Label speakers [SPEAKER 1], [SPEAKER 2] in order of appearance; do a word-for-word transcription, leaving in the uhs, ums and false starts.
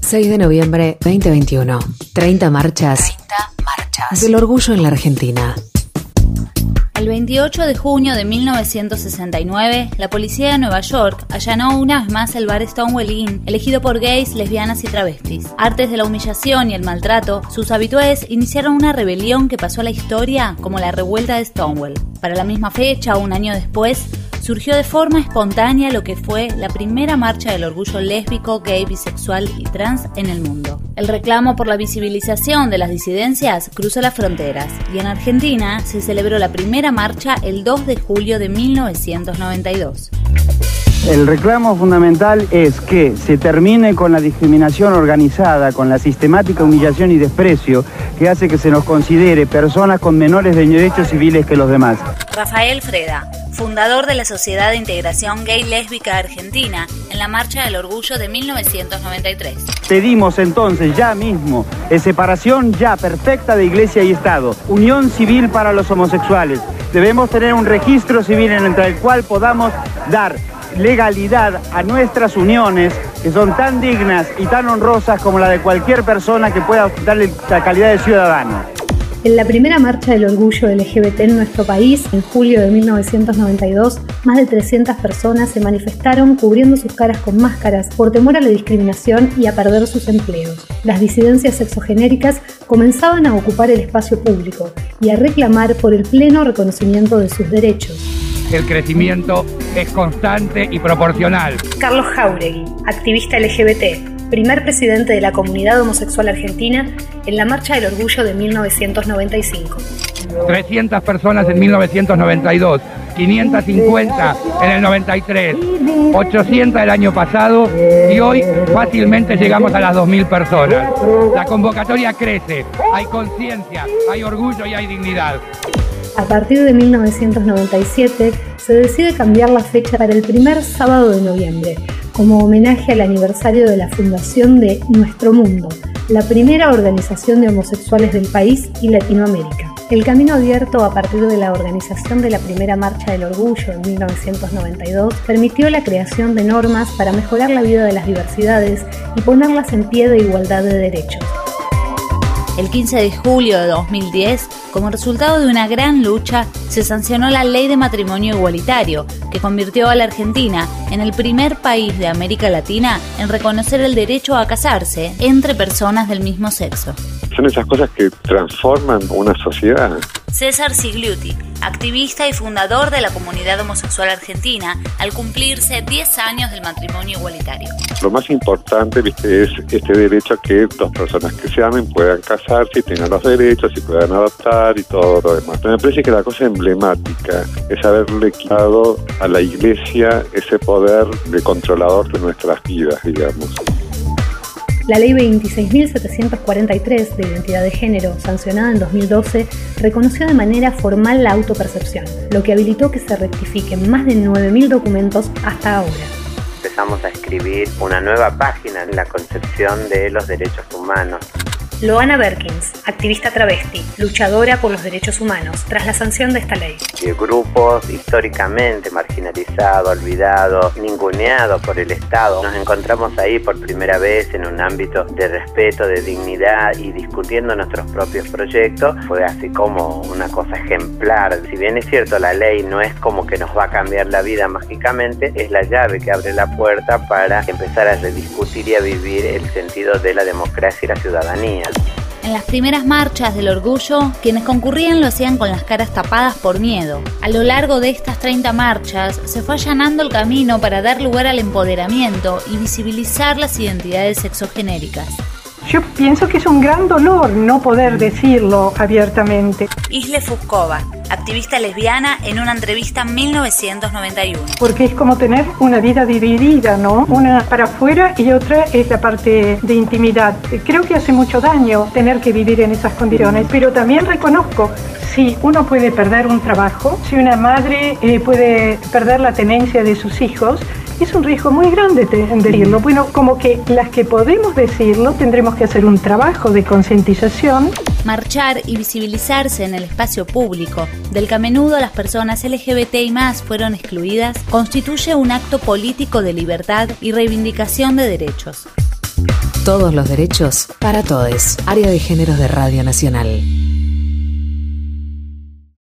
[SPEAKER 1] seis de noviembre veinte veintiuno. treinta marchas. treinta marchas. Del orgullo en la Argentina.
[SPEAKER 2] El veintiocho de junio de mil novecientos sesenta y nueve, la policía de Nueva York allanó una vez más el bar Stonewall Inn, elegido por gays, lesbianas y travestis. Hartes de la humillación y el maltrato, sus habitués iniciaron una rebelión que pasó a la historia como la revuelta de Stonewall. Para la misma fecha, un año después, surgió de forma espontánea lo que fue la primera marcha del orgullo lésbico, gay, bisexual y trans en el mundo. El reclamo por la visibilización de las disidencias cruzó las fronteras y en Argentina se celebró la primera marcha el dos de julio de mil novecientos noventa y dos.
[SPEAKER 3] El reclamo fundamental es que se termine con la discriminación organizada, con la sistemática humillación y desprecio que hace que se nos considere personas con menores derechos civiles que los demás.
[SPEAKER 2] Rafael Freda, fundador de la Sociedad de Integración Gay Lésbica Argentina, en la Marcha del Orgullo de mil novecientos noventa y tres.
[SPEAKER 3] Pedimos entonces ya mismo eh, separación ya perfecta de Iglesia y Estado, unión civil para los homosexuales. Debemos tener un registro civil en el cual podamos dar legalidad a nuestras uniones, que son tan dignas y tan honrosas como la de cualquier persona que pueda darle la calidad de ciudadano.
[SPEAKER 4] En la primera marcha del orgullo L G B T en nuestro país, en julio de mil novecientos noventa y dos, más de trescientas personas se manifestaron cubriendo sus caras con máscaras por temor a la discriminación y a perder sus empleos. Las disidencias sexogenéricas comenzaban a ocupar el espacio público y a reclamar por el pleno reconocimiento de sus derechos.
[SPEAKER 5] El crecimiento es constante y proporcional.
[SPEAKER 4] Carlos Jáuregui, activista L G B T, primer presidente de la comunidad homosexual argentina en la Marcha del Orgullo de mil novecientos noventa y cinco.
[SPEAKER 5] trescientas personas en mil novecientos noventa y dos, quinientas cincuenta en el noventa y tres, ochocientas el año pasado y hoy fácilmente llegamos a las dos mil personas. La convocatoria crece, hay conciencia, hay orgullo y hay dignidad.
[SPEAKER 4] A partir de mil novecientos noventa y siete se decide cambiar la fecha para el primer sábado de noviembre, como homenaje al aniversario de la fundación de Nuestro Mundo, la primera organización de homosexuales del país y Latinoamérica. El camino abierto a partir de la organización de la primera Marcha del Orgullo en mil novecientos noventa y dos permitió la creación de normas para mejorar la vida de las diversidades y ponerlas en pie de igualdad de derechos.
[SPEAKER 2] El quince de julio de dos mil diez, como resultado de una gran lucha, se sancionó la Ley de Matrimonio Igualitario, que convirtió a la Argentina en el primer país de América Latina en reconocer el derecho a casarse entre personas del mismo sexo.
[SPEAKER 6] Son esas cosas que transforman una sociedad.
[SPEAKER 2] César Sigliuti, activista y fundador de la comunidad homosexual argentina, al cumplirse diez años del matrimonio igualitario.
[SPEAKER 6] Lo más importante, viste, es este derecho a que dos personas que se amen puedan casarse y tengan los derechos y puedan adoptar y todo lo demás. Me parece que la cosa emblemática es haberle quitado a la Iglesia ese poder de controlador de nuestras vidas, digamos.
[SPEAKER 4] La Ley veintiséis mil setecientos cuarenta y tres de Identidad de Género, sancionada en dos mil doce, reconoció de manera formal la autopercepción, lo que habilitó que se rectifiquen más de nueve mil documentos hasta ahora.
[SPEAKER 7] Empezamos a escribir una nueva página en la concepción de los derechos humanos.
[SPEAKER 4] Loana Berkins, activista travesti, luchadora por los derechos humanos, tras la sanción de esta ley.
[SPEAKER 7] Y grupos históricamente marginalizados, olvidados, ninguneados por el Estado. Nos encontramos ahí por primera vez en un ámbito de respeto, de dignidad y discutiendo nuestros propios proyectos. Fue así como una cosa ejemplar. Si bien es cierto, la ley no es como que nos va a cambiar la vida mágicamente, es la llave que abre la puerta para empezar a rediscutir y a vivir el sentido de la democracia y la ciudadanía.
[SPEAKER 2] En las primeras marchas del orgullo, quienes concurrían lo hacían con las caras tapadas por miedo. A lo largo de estas treinta marchas, se fue allanando el camino para dar lugar al empoderamiento y visibilizar las identidades sexogenéricas.
[SPEAKER 8] Yo pienso que es un gran dolor no poder decirlo abiertamente.
[SPEAKER 2] Isle Fuscova, activista lesbiana, en una entrevista en mil novecientos noventa y uno.
[SPEAKER 8] Porque es como tener una vida dividida, ¿no? Una para afuera y otra es la parte de intimidad. Creo que hace mucho daño tener que vivir en esas condiciones, pero también reconozco, si uno puede perder un trabajo, si una madre eh, puede perder la tenencia de sus hijos, es un riesgo muy grande decirlo. Bueno, como que las que podemos decirlo tendremos que hacer un trabajo de concientización.
[SPEAKER 2] Marchar y visibilizarse en el espacio público, del que a menudo las personas L G B T y más fueron excluidas, constituye un acto político de libertad y reivindicación de derechos.
[SPEAKER 1] Todos los derechos para todes. Área de Géneros de Radio Nacional.